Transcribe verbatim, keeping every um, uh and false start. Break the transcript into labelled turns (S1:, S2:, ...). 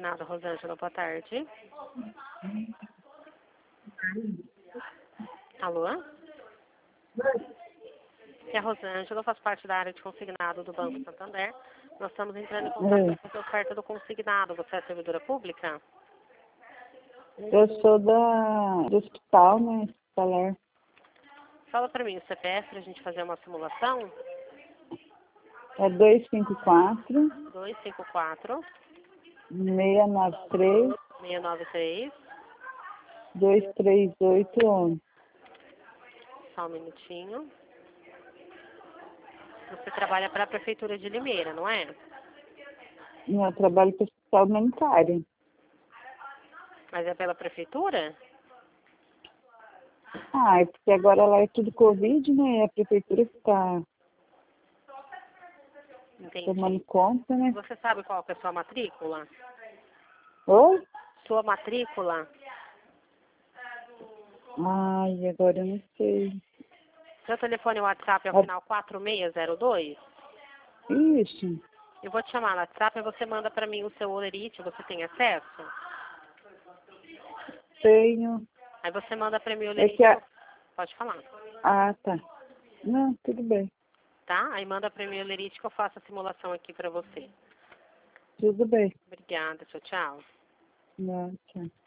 S1: consignado, Rosângela, boa tarde. Alô? É a Rosângela, eu faço parte da área de consignado do Banco Santander. Nós estamos entrando em contato com a oferta do consignado. Você é servidora pública?
S2: Eu sou da, do hospital, né? Hospitalar.
S1: Fala para mim o C P F para a gente fazer uma simulação.
S2: É dois cinco quatro,
S1: dois cinco quatro,
S2: seis nove três,
S1: seis nove três.
S2: dois três oito onze.
S1: Só um minutinho. Você trabalha para a Prefeitura de Limeira, não é?
S2: Eu trabalho para o hospital humanitário.
S1: Mas é pela Prefeitura?
S2: Ah, é porque agora lá é tudo Covid, né? É a prefeitura que está tomando
S1: Entendi.
S2: conta, né?
S1: Você sabe qual que é a sua matrícula?
S2: Oi?
S1: Sua matrícula?
S2: Ai, agora eu não sei.
S1: Seu telefone WhatsApp é o final quatro seis zero dois?
S2: Ixi,
S1: Eu vou te chamar no WhatsApp e você manda para mim o seu olerite. Você tem acesso?
S2: tenho.
S1: Aí você manda para mim o
S2: É
S1: olerite.
S2: que a...
S1: Pode falar.
S2: Ah, tá. Não, tudo bem.
S1: Tá? Aí manda para mim o olerite que eu faço a simulação aqui para você.
S2: Tudo bem.
S1: Obrigada, tchau, tchau.
S2: Não, tchau.